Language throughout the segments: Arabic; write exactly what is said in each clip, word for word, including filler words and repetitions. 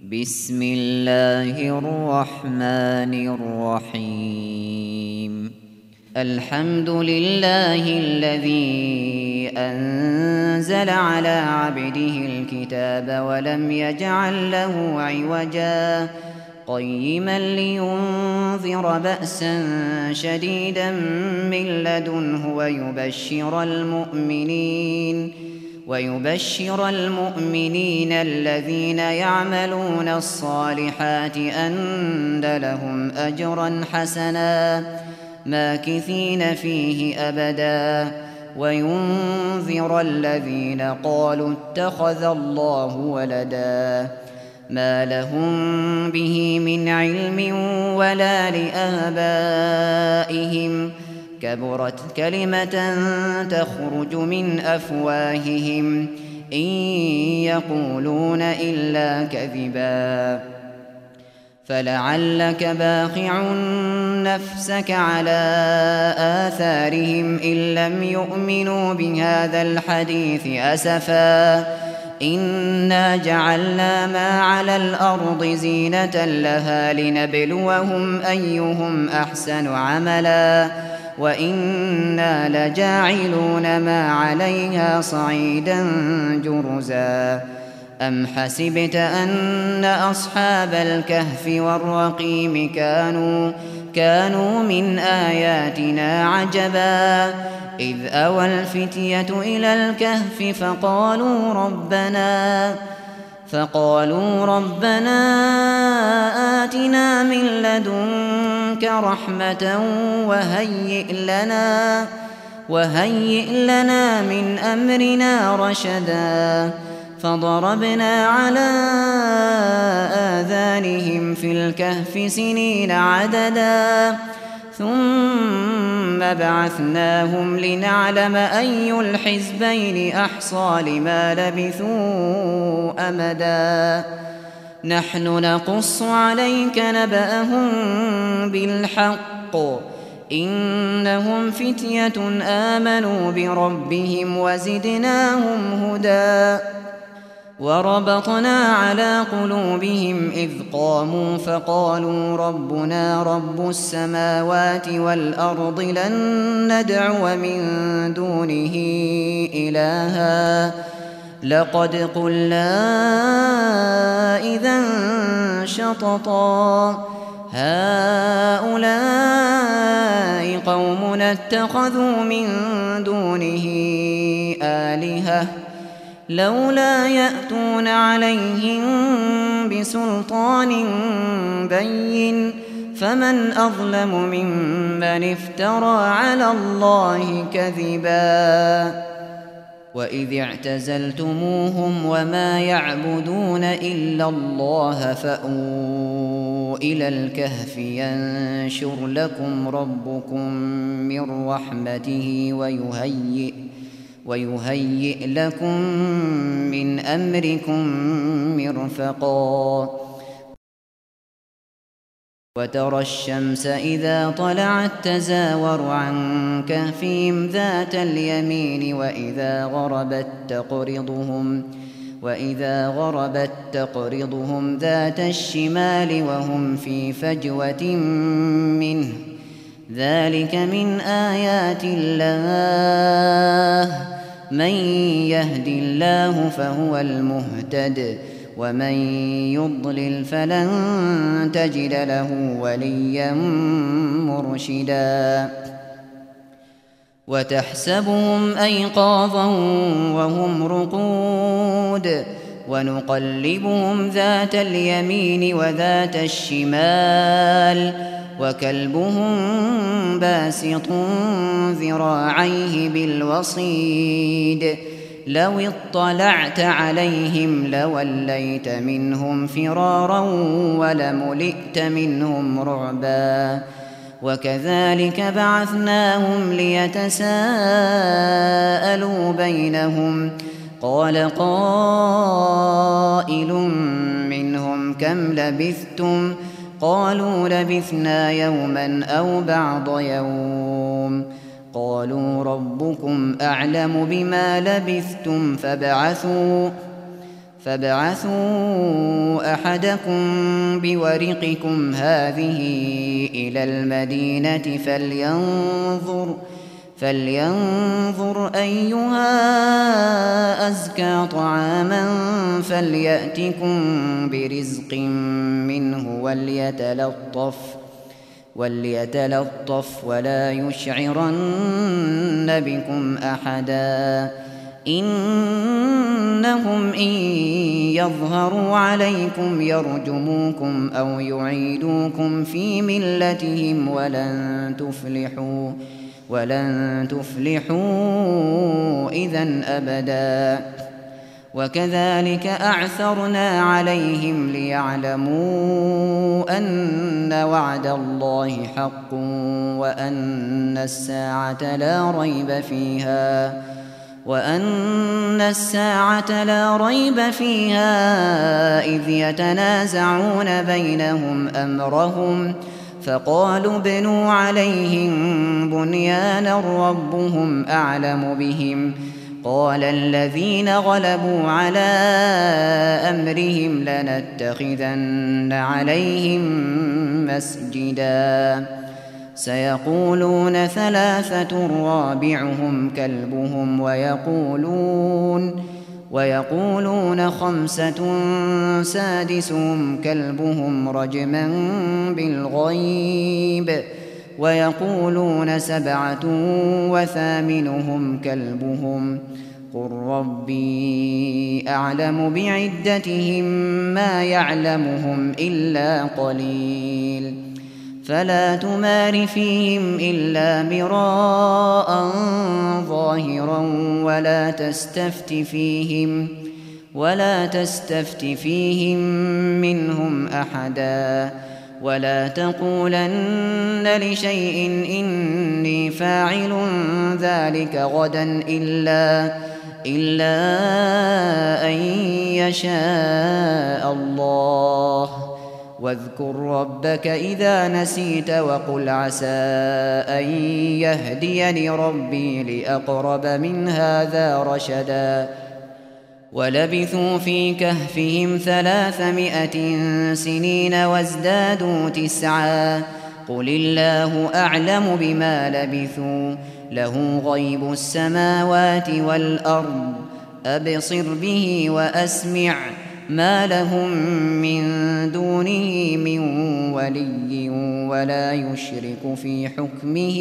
بسم الله الرحمن الرحيم. الحمد لله الذي أنزل على عبده الكتاب ولم يجعل له عوجا قيما لينذر بأسا شديدا من لدنه ويبشر المؤمنين ويبشر المؤمنين الذين يعملون الصالحات أن لهم أجرا حسنا ماكثين فيه أبدا وينذر الذين قالوا اتخذ الله ولدا ما لهم به من علم ولا لآبائهم كبرت كلمة تخرج من أفواههم إن يقولون إلا كذبا فلعلك باخع نفسك على آثارهم إن لم يؤمنوا بهذا الحديث أسفا إنا جعلنا ما على الأرض زينة لها لنبلوهم أيهم أحسن عملا وإنا لجاعلون ما عليها صعيدا جرزا أم حسبت أن أصحاب الكهف والرقيم كانوا كانوا من آياتنا عجبا إذ أوى الفتية إلى الكهف فقالوا ربنا فقالوا ربنا آتنا من لدنك رحمة وهيئ لنا وهيئ لنا من أمرنا رشدا فضربنا على آذانهم في الكهف سنين عددا ثم بعثناهم لنعلم أي الحزبين أحصى لما لبثوا أمدا نحن نقص عليك نبأهم بالحق إنهم فتية آمنوا بربهم وزدناهم هدى وربطنا على قلوبهم إذ قاموا فقالوا ربنا رب السماوات والأرض لن ندعو من دونه إلها لقد قلنا إذا شططا هؤلاء قومنا اتخذوا من دونه آلهة لولا يأتون عليهم بسلطان بين فمن أظلم ممن افترى على الله كذبا وإذ اعتزلتموهم وما يعبدون إلا الله فأووا إلى الكهف ينشر لكم ربكم من رحمته ويهيئ ويهيئ لكم من أمركم مرفقا وترى الشمس إذا طلعت تزاور عن كهفهم ذات اليمين وإذا غربت تقرضهم وإذا غربت تقرضهم ذات الشمال وهم في فجوة منه ذلك من آيات الله من يهد الله فهو المهتد ومن يضلل فلن تجد له وليا مرشدا وتحسبهم أيقاظا وهم رقود ونقلبهم ذات اليمين وذات الشمال وكلبهم باسط ذراعيه بالوصيد لو اطلعت عليهم لوليت منهم فرارا ولملئت منهم رعبا وكذلك بعثناهم ليتساءلوا بينهم قال قائل منهم كم لبثتم قالوا لبثنا يوما أو بعض يوم قالوا ربكم أعلم بما لبثتم فابعثوا فابعثوا أحدكم بورقكم هذه إلى المدينة فلينظر فلينظر أيها أزكى طعاما فليأتكم برزق منه وليتلطف وليتلطف ولا يشعرن بكم أحدا إنهم إن يظهروا عليكم يرجموكم أو يعيدوكم في ملتهم ولن تفلحوا ولن تفلحوا إذن أبدا وكذلك أعثرنا عليهم ليعلموا أن وعد الله حق وأن الساعة لا ريب فيها وأن الساعة لا ريب فيها إذ يتنازعون بينهم أمرهم فقالوا ابنوا عليهم بنيانا ربهم أعلم بهم قال الذين غلبوا على أمرهم لنتخذن عليهم مسجدا سيقولون ثلاثة رابعهم كلبهم ويقولون ويقولون خمسة سادسهم كلبهم رجما بالغيب ويقولون سبعة وثامنهم كلبهم قل ربي أعلم بعدتهم ما يعلمهم إلا قليل فلا تمار فيهم إلا مراء ظاهرا ولا تستفت فيهم ولا تستفت فيهم منهم أحدا ولا تقولن لشيء إني فاعل ذلك غدا إلا إلا أن يشاء الله واذكر ربك إذا نسيت وقل عسى أن يهديني ربي لأقرب من هذا رشدا ولبثوا في كهفهم ثلاثمائة سنين وازدادوا تسعا قل الله أعلم بما لبثوا له غيب السماوات والأرض أبصر به وأسمع ما لهم من دونه من ولي ولا يشرك في حكمه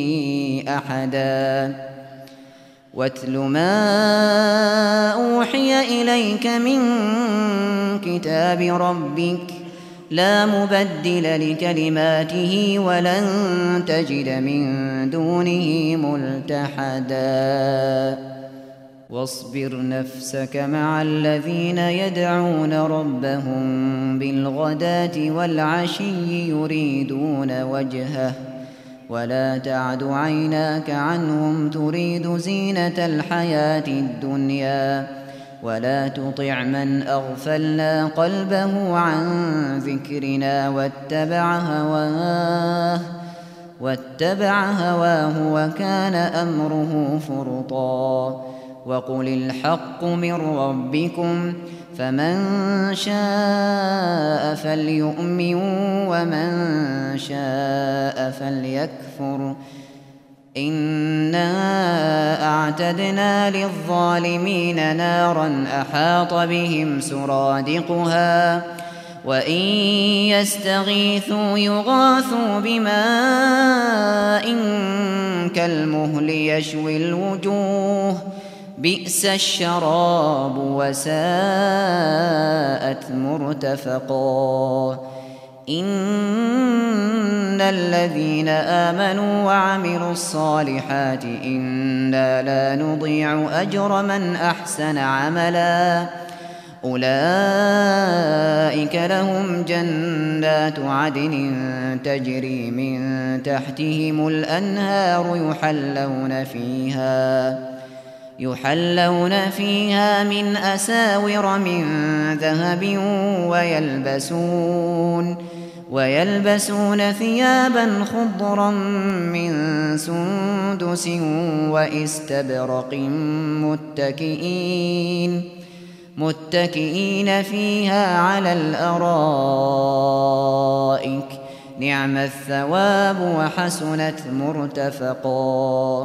أحدا واتل ما أوحي إليك من كتاب ربك لا مبدل لكلماته ولن تجد من دونه ملتحدا واصبر نفسك مع الذين يدعون ربهم بالغداة والعشي يريدون وجهه ولا تعد عيناك عنهم تريد زينة الحياة الدنيا ولا تطع من أغفلنا قلبه عن ذكرنا واتبع هواه واتبع هواه وكان أمره فرطا وقل الحق من ربكم فمن شاء فليؤمن ومن شاء فليكفر إنا أعتدنا للظالمين نارا أحاط بهم سرادقها وإن يستغيثوا يغاثوا بماء كالمهل يشوي الوجوه بئس الشراب وساءت مرتفقا إن الذين آمنوا وعملوا الصالحات إنا لا نضيع أجر من أحسن عملا أولئك لهم جنات عدن تجري من تحتهم الأنهار يحلون فيها يحلون فيها من أساور من ذهب ويلبسون ويلبسون ثيابا خضرا من سندس واستبرق متكئين متكئين فيها على الأرائك نعم الثواب وحسنت مرتفقا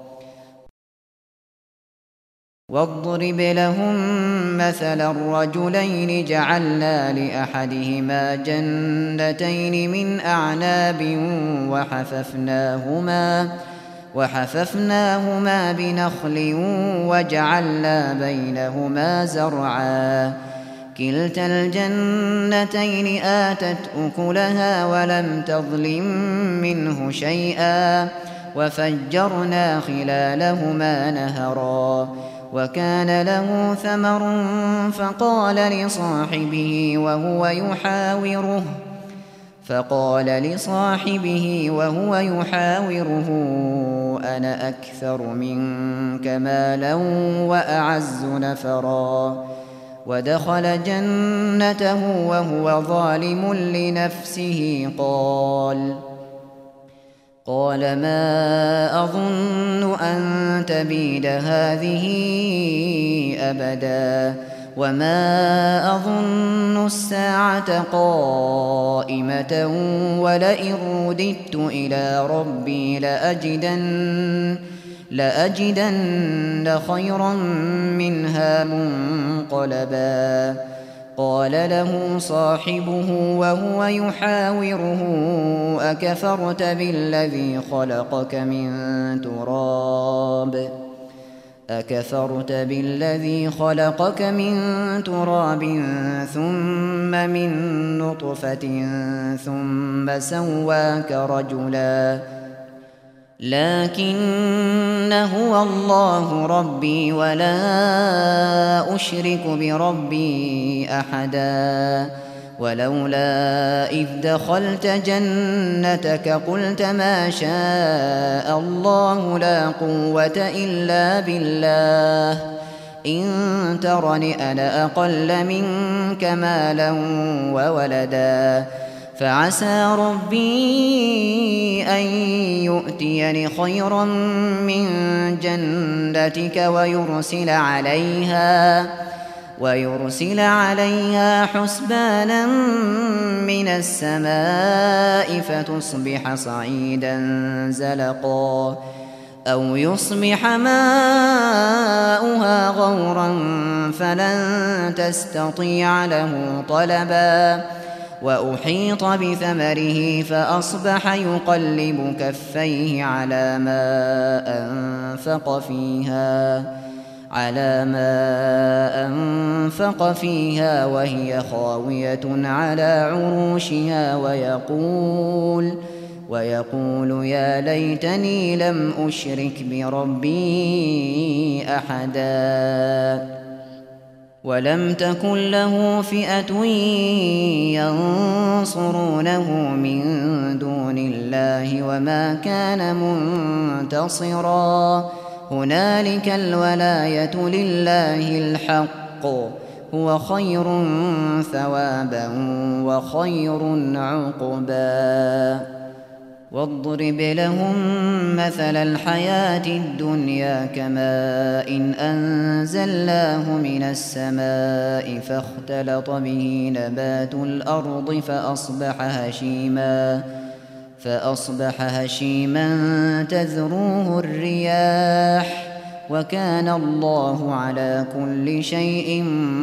واضرب لهم مثلا الرجلين جعلنا لأحدهما جنتين من أعناب وحففناهما وحففناهما بنخل وجعلنا بينهما زرعا كلتا الجنتين آتت أكلها ولم تظلم منه شيئا وفجرنا خلالهما نهرا وكان له ثمر فقال لصاحبه وهو يحاوره فقال لصاحبه وهو يحاوره أنا أكثر منك مالا وأعز نفرا ودخل جنته وهو ظالم لنفسه قال قال ما أظن أن تبيد هذه أبدا وما أظن الساعة قائمة ولئن رددت إلى ربي لأجدن, لأجدن خيرا منها منقلبا قال له صاحبه وهو يحاوره أكفرت بالذي خلقك من تراب أكفرت بالذي خلقك من تراب ثم من نطفة ثم سواك رجلا لكن هو الله ربي ولا أشرك بربي أحدا ولولا إذ دخلت جنتك قلت ما شاء الله لا قوة إلا بالله إن ترني أنا أقل منك مالا وولدا فعسى ربي أن يؤتيني خيرا من جنتك ويرسل عليها ويرسل عليها حسبانا من السماء فتصبح صعيدا زلقا أو يصبح ماؤها غورا فلن تستطيع له طلبا وأحيط بثمره فأصبح يقلب كفيه على ما أنفق فيها على ما أنفق فيها وهي خاوية على عروشها ويقول ويقول يا ليتني لم أشرك بربي أحدا ولم تكن له فئة ينصرونه من دون الله وما كان منتصرا هنالك الولاية لله الحق هو خير ثوابا وخير عقبا واضرب لهم مثل الحياة الدنيا كماء إن أنزلناه من السماء فاختلط به نبات الأرض فأصبح هشيما فأصبح هشيما تذروه الرياح وكان الله على كل شيء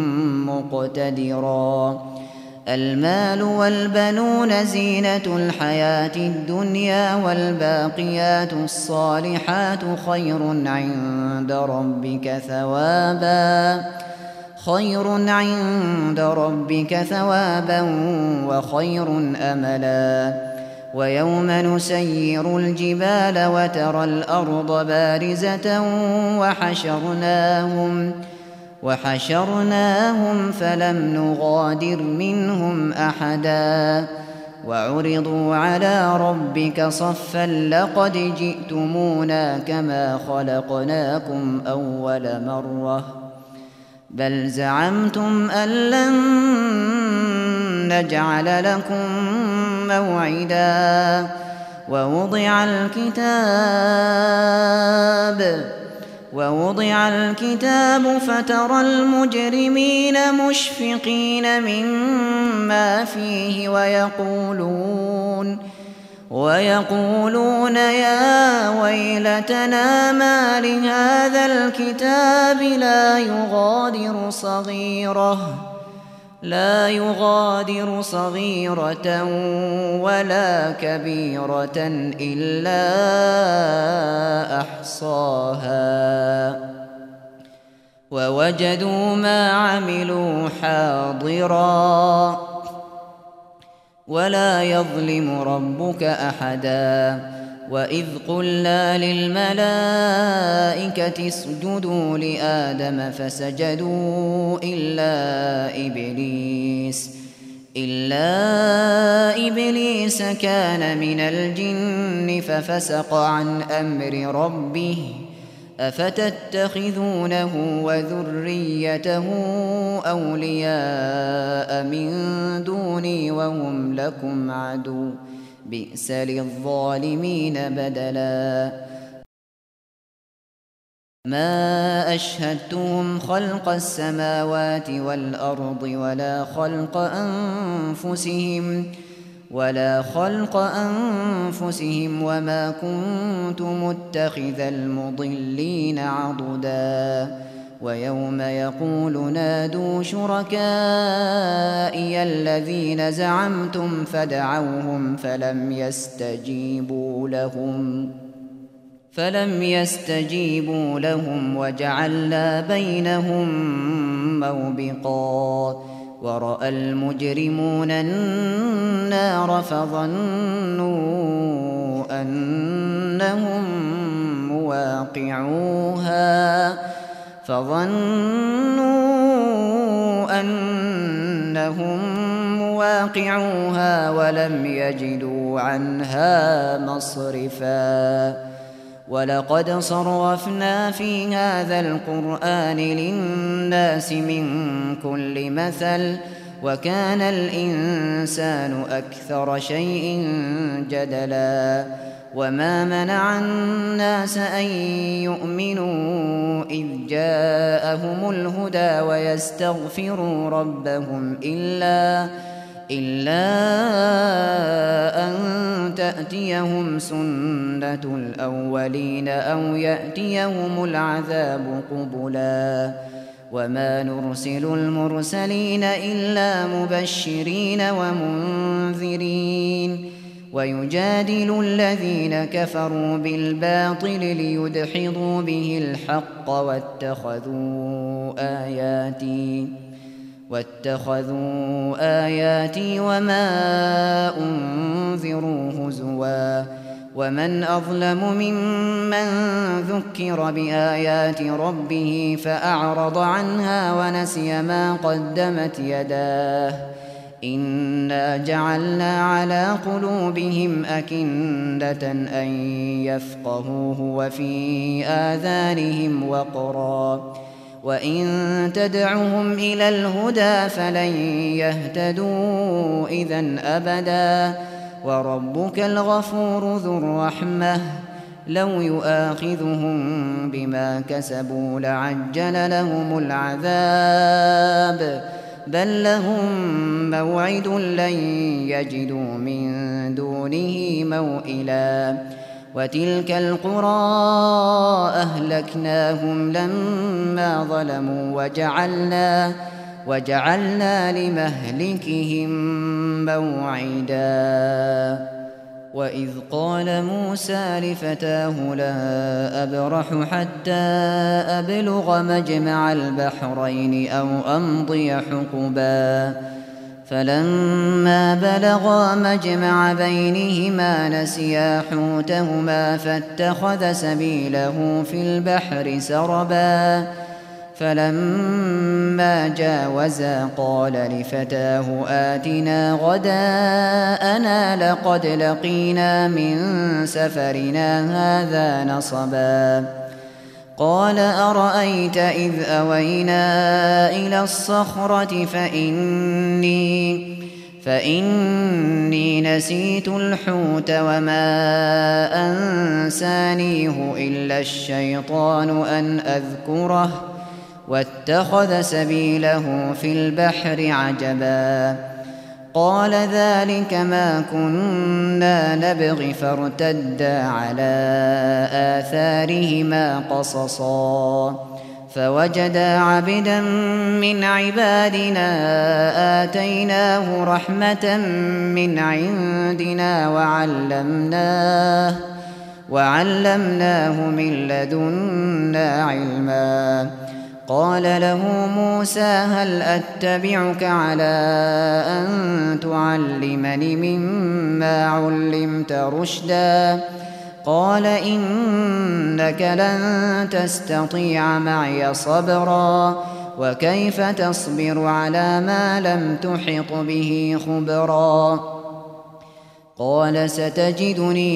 مقتدرا المال والبنون زينة الحياة الدنيا والباقيات الصالحات خير عند ربك ثوابا خير عند ربك ثوابا وخير أملا ويوم نسير الجبال وترى الأرض بارزة وحشرناهم وحشرناهم فلم نغادر منهم أحدا وعرضوا على ربك صفا لقد جئتمونا كما خلقناكم أول مرة بل زعمتم أن لن نجعل لكم موعدا ووضع الكتاب ووضع الكتاب فترى المجرمين مشفقين مما فيه ويقولون ويقولون يا ويلتنا ما لهذا الكتاب لا يغادر صغيرة لا يغادر صغيرة ولا كبيرة إلا أحصاها ووجدوا ما عملوا حاضرا ولا يظلم ربك أحدا وإذ قلنا للملائكة اسجدوا لآدم فسجدوا إلا إبليس إلا إبليس كان من الجن ففسق عن أمر ربه أفتتخذونه وذريته أولياء من دوني وهم لكم عدو بئس للظالمين بدلا ما أشهدتهم خلق السماوات والأرض ولا خلق أنفسهم ولا خلق أنفسهم وما كنت متخذ المضلين عضدا ويوم يقول نادوا شركائي الذين زعمتم فدعوهم فلم يستجيبوا لهم فلم يستجيبوا لهم وجعلنا بينهم موبقا ورأى المجرمون النار فظنوا أنهم مواقعوها فظنوا أنهم مواقعوها ولم يجدوا عنها مصرفا ولقد صرفنا في هذا القرآن للناس من كل مثل وكان الإنسان أكثر شيء جدلا وما منع الناس أن يؤمنوا إذ جاءهم الهدى ويستغفروا ربهم إلا إلا أن تأتيهم سنة الأولين أو يأتيهم العذاب قبلا وما نرسل المرسلين إلا مبشرين ومنذرين ويجادل الذين كفروا بالباطل ليدحضوا به الحق واتخذوا آياتي واتخذوا آياتي وما أنذروا هزوا ومن أظلم ممن ذكر بآيات ربه فأعرض عنها ونسي ما قدمت يداه إنا جعلنا على قلوبهم أكنة أن يفقهوه وفي آذانهم وقرا وإن تدعهم إلى الهدى فلن يهتدوا إذن أبدا وربك الغفور ذو الرحمة لو يؤاخذهم بما كسبوا لعجل لهم العذاب بل لهم موعد لن يجدوا من دونه موئلا وتلك القرى أهلكناهم لما ظلموا وجعلنا وجعلنا لمهلكهم موعدا وإذ قال موسى لفتاه لا أبرح حتى أبلغ مجمع البحرين أو أمضي حقبا فلما بلغا مجمع بينهما نسيا حوتهما فاتخذ سبيله في البحر سربا فلما جاوزا قال لفتاه آتنا غداءنا لقد لقينا من سفرنا هذا نصبا قال أرأيت إذ أوينا إلى الصخرة فإني, فإني نسيت الحوت وما أنسانيه إلا الشيطان أن أذكره واتخذ سبيله في البحر عجبا قال ذلك ما كنا نبغي فارتدا على آثارهما قصصا فوجدا عبدا من عبادنا آتيناه رحمة من عندنا وعلمناه وعلمناه من لدنا علما قال له موسى هل أتبعك على أن تعلمني مما علمت رشدا قال إنك لن تستطيع معي صبرا وكيف تصبر على ما لم تحط به خبرا قال ستجدني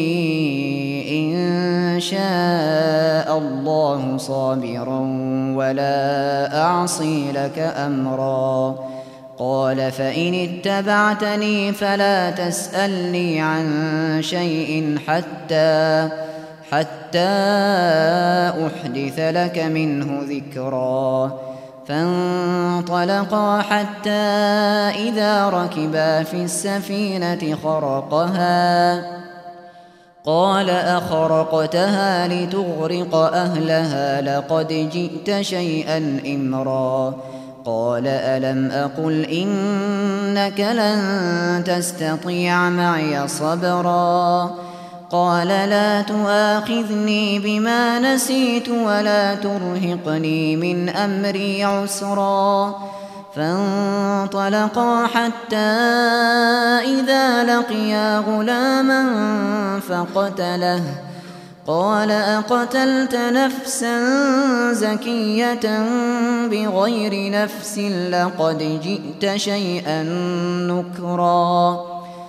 إن شاء الله صابرا ولا أعصي لك أمرا قال فإن اتبعتني فلا تسألني عن شيء حتى حتى أحدث لك منه ذكرا فانطلقا حتى إذا ركبا في السفينة خرقها قال أخرقتها لتغرق أهلها لقد جئت شيئا إمرا قال ألم أقل إنك لن تستطيع معي صبرا قال لا تؤاخذني بما نسيت ولا ترهقني من أمري عسرا فانطلقا حتى إذا لقيا غلاما فقتله قال أقتلت نفسا زكية بغير نفس لقد جئت شيئا نكرا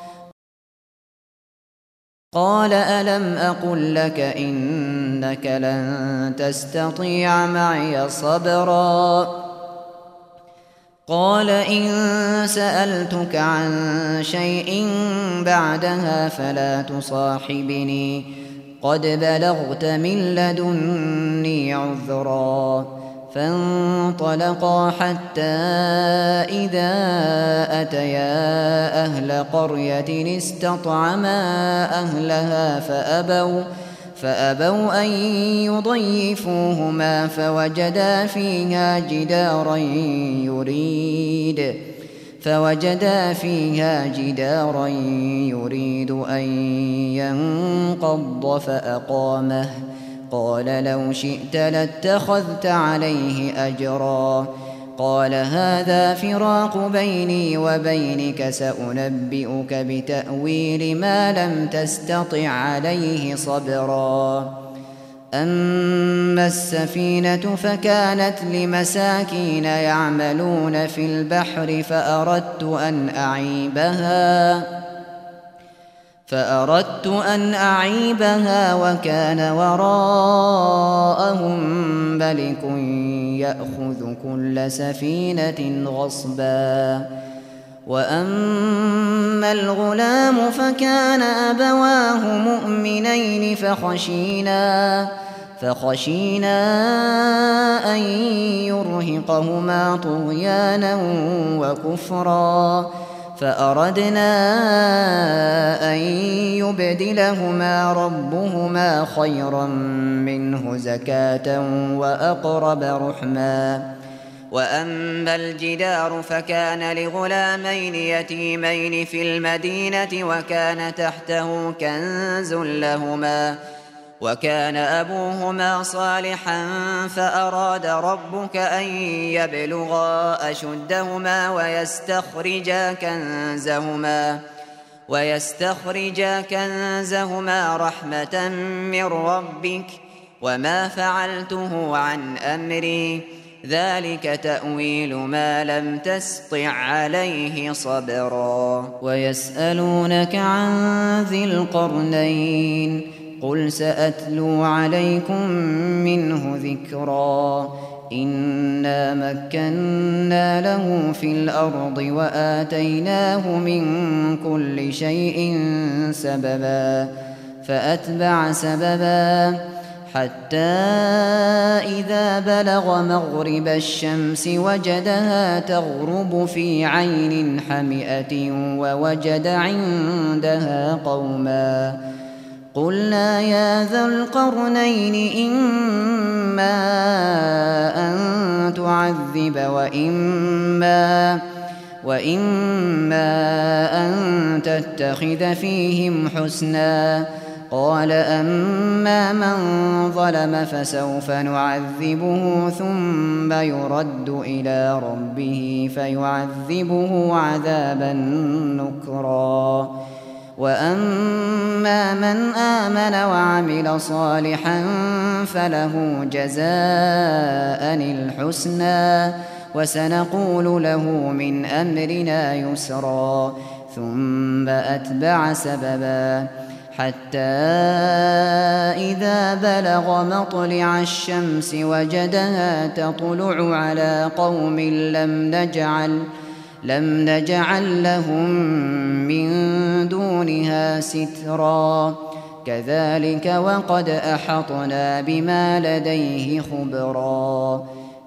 قال ألم أقل لك إنك لن تستطيع معي صبرا قال إن سألتك عن شيء بعدها فلا تصاحبني قد بلغت من لدني عذرا فانطلقا حتى إذا أتيا أهل قرية استطعما أهلها فأبوا فأبوا أن يضيفوهما فوجدا فيها جدارا يريد فوجدا فيها جدارا يريد أن ينقض فأقامه قال لو شئت لاتخذت عليه أجرا قال هذا فراق بيني وبينك سأنبئك بتأويل ما لم تستطع عليه صبرا أما السفينة فكانت لمساكين يعملون في البحر فأردت أن أعيبها فأردت أن أعيبها وكان وراءهم ملك يأخذ كل سفينة غصبا وأما الغلام فكان أبواه مؤمنين فخشينا فخشينا أن يرهقهما طغيانا وكفرا فأردنا أن يبدلهما ربهما خيرا منه زكاة وأقرب رحما وأما الجدار فكان لغلامين يتيمين في المدينة وكان تحته كنز لهما وكان أبوهما صالحا فأراد ربك أن يبلغا أشدهما ويستخرجا كنزهما ويستخرجا كنزهما رحمة من ربك وما فعلته عن أمري ذلك تأويل ما لم تسطع عليه صبرا ويسألونك عن ذي القرنين قل سأتلو عليكم منه ذكرا إنا مكنا له في الأرض وآتيناه من كل شيء سببا فأتبع سببا حتى إذا بلغ مغرب الشمس وجدها تغرب في عين حمئة ووجد عندها قوما قلنا يا ذا القرنين إما أن تعذب وإما, وإما أن تتخذ فيهم حسنا قال أما من ظلم فسوف نعذبه ثم يرد إلى ربه فيعذبه عذابا نكرا وأما من آمن وعمل صالحا فله جزاء الحسنى وسنقول له من أمرنا يسرا ثم أتبع سببا حتى إذا بلغ مطلع الشمس وجدها تطلع على قوم لم نجعل لم نجعل لهم من دونها سترا كذلك وقد أحطنا بما لديه خبرا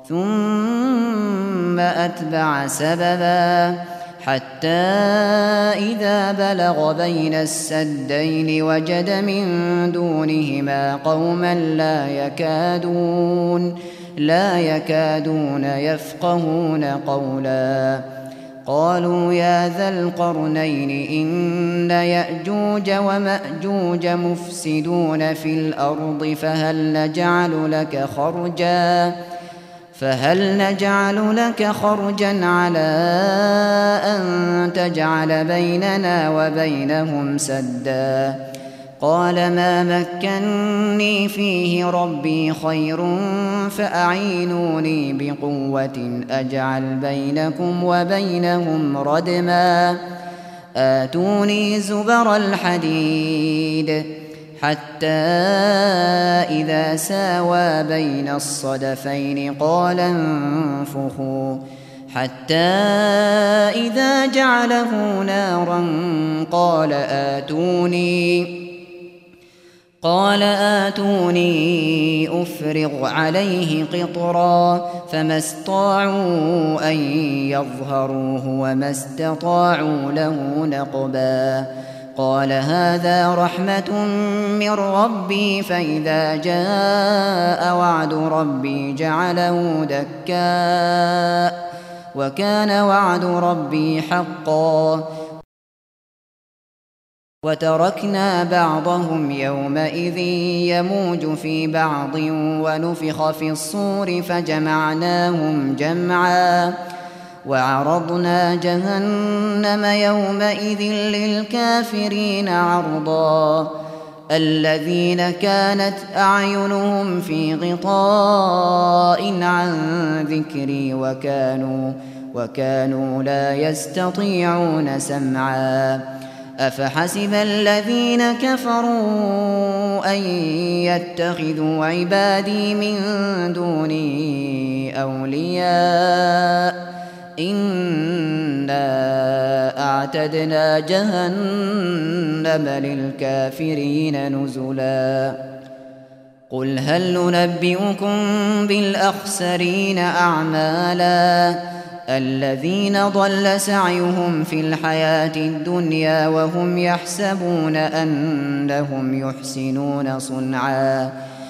ثم أتبع سببا حتى إذا بلغ بين السدين وجد من دونهما قوما لا يكادون لا يكادون يفقهون قولا قالوا يا ذا القرنين إن يأجوج ومأجوج مفسدون في الأرض فهل نجعل لك خرجا فهل نجعل لك خرجا على أن تجعل بيننا وبينهم سدا قال ما مكني فيه ربي خير فأعينوني بقوة أجعل بينكم وبينهم ردما آتوني زبر الحديد حتى إذا ساوى بين الصدفين قال انفخوا حتى إذا جعله نارا قال آتوني قال آتوني أفرغ عليه قطرا فما استطاعوا أن يظهروه وما استطاعوا له نقبا قال هذا رحمة من ربي فإذا جاء وعد ربي جعله دكاء وكان وعد ربي حقا وتركنا بعضهم يومئذ يموج في بعض ونفخ في الصور فجمعناهم جمعا وعرضنا جهنم يومئذ للكافرين عرضا الذين كانت أعينهم في غطاء عن ذكري وكانوا, وكانوا لا يستطيعون سمعا أفحسب الذين كفروا أن يتخذوا عبادي من دوني أولياء إنا أعتدنا جهنم للكافرين نزلا قل هل ننبئكم بالأخسرين أعمالا الذين ضل سعيهم في الحياة الدنيا وهم يحسبون أنهم يحسنون صنعا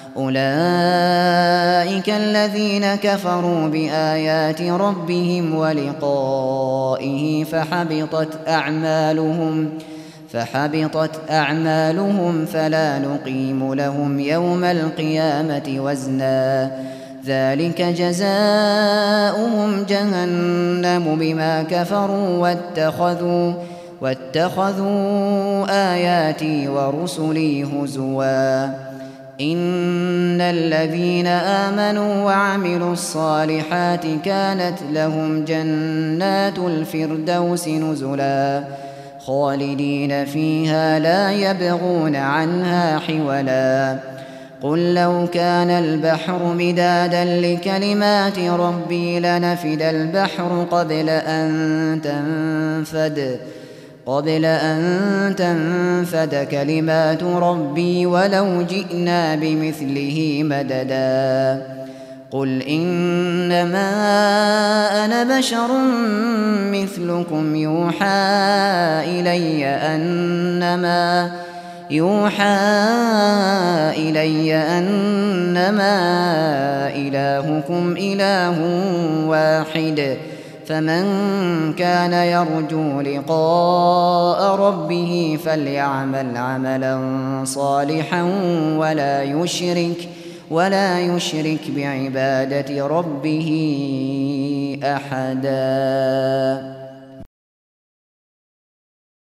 أولئك الذين كفروا بآيات ربهم ولقائه فحبطت أعمالهم فحبطت أعمالهم فلا نقيم لهم يوم القيامة وزنا ذلك جزاؤهم جهنم بما كفروا واتخذوا, واتخذوا آياتي ورسلي هزوا إن الذين آمنوا وعملوا الصالحات كانت لهم جنات الفردوس نزلا خالدين فيها لا يبغون عنها حولا قل لو كان البحر مدادا لكلمات ربي لنفد البحر قبل أن تنفد قبل أن تنفد كلمات ربي ولو جئنا بمثله مددا قل إنما أنا بشر مثلكم يوحى إلي أنما يوحى إلي أنما إلهكم إله واحد فمن كان يرجو لقاء ربه فليعمل عملا صالحا ولا يشرك ولا يشرك بعبادة ربه أحدا.